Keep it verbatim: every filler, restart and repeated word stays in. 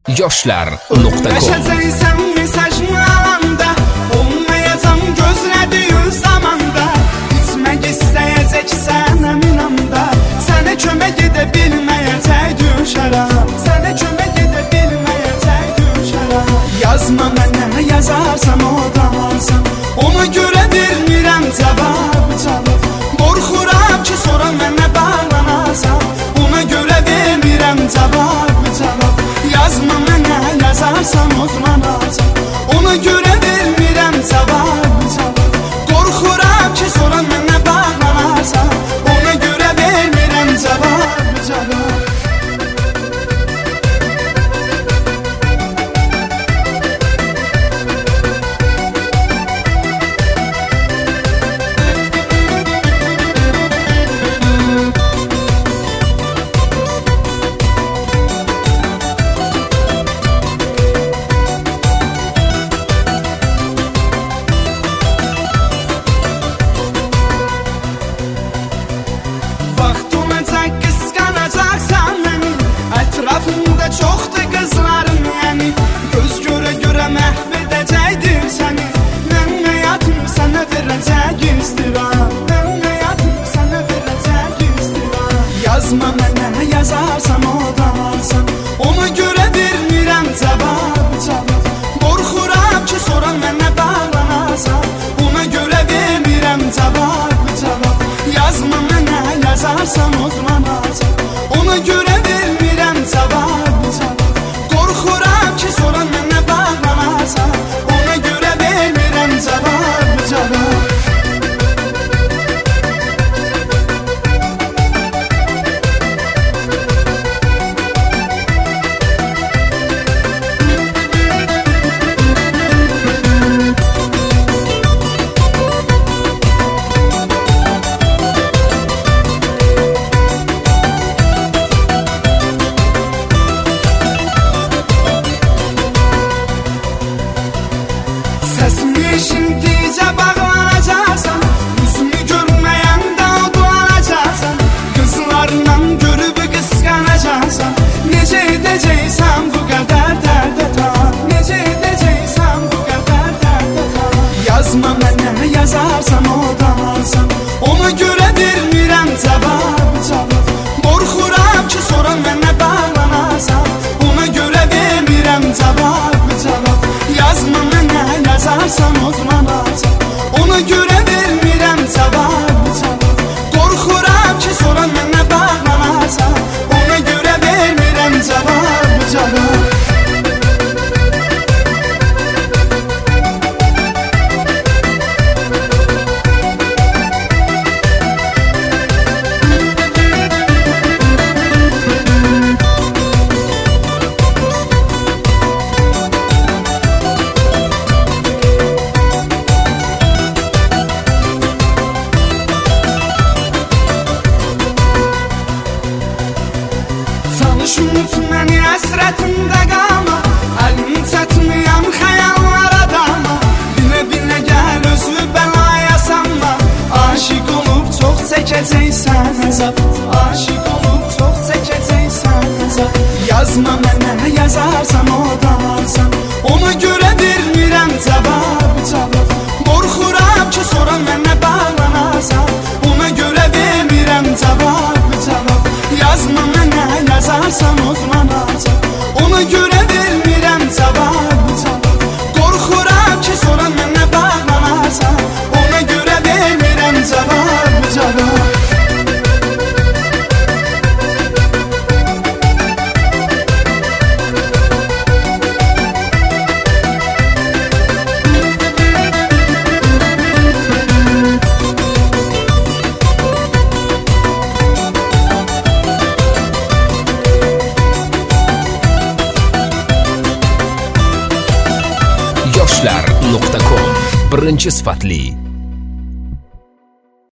yoshlar nuqta com. Yaşacaksam mesajını alanda, olmayacağım gözlediğin zamanda. Gitmek isteyeceksen eminamda, sana kömek edebilmeyecek düşerim. Sana kömek edebilmeyecek düşerim. Yazma mənə, yazarsan odansın, ona göre bilmirəm cevap cevap. Qorxuram ki sonra mənə bağlanasan, ona göre bilmirəm cevap cevap. Yazma mənə, yazarsan odlanacaq, ona göre bilmirəm cevap cevap. Qorxuram ki sonra mənə bağlanasan, ona göre bilmirəm cevap cevap. Etrafımda çoxdur qızlarım yəni, göz görə görə məhv edəcəkdim səni. Mən həyatım sənə verəcək istiraham, mən həyatım sənə verəcək istiraham. Yazma mənə, yazarsan odansın, ona görə bilmirəm cavab cavab. Qorxuram ki sonra mənə bağlanasan, ona görə bilmirəm cavab cavab. Yazma mənə, yazarsan odlanacaq, ona görə bilmirəm cavab cavab. Qorxuram ki sonra mənə bağlanasan, ona görə bilmirəm cavab cavab. Səsini eşitdikcə bağlanacaqsan, üzümü görməyəndə odlanacaqsan. Qızlarla görüb qısqanacaqsan, necə edəcəksən bu qədər dərdə tam, necə edəcəksən bu qədər dərdə tam. Yazma mənə, yazarsan odansın, ona görə bilmirəm cavab cavab. Qorxuram ki sonra mənə bağlanasan, ona görə bilmirəm cavab cavab. Yazma mənə, yazarsan odlanacaq, ona görə bilmirəm cavab cavab. Qorxuram ki sonra mənə bağlanasan, ona görə bilmirəm cavab cavab. Unut məni əsrətində qalma, əlini çətməyəm xəyallara dalma. Bilə-bilə gəl özü bəlaya sanma, aşiq olub çox çəkəcəksən əzab, aşiq olub çox çəkəcəksən əzab. Yazma mənə, yazarsan odansın, ona görə bilmirəm cavab cavab. Qorxuram ki sonra mənə bağlanasan, ona görə bilmirəm cavab cavab. Yazma mənə, yazarsan odlanacaq, ona görə bilmirəm cavab cavab. Qorxuram ki sonra mənə bağlanasan, ona görə bilmirəm cavab cavab. yoshlar nuqta com. Birinchi sifatli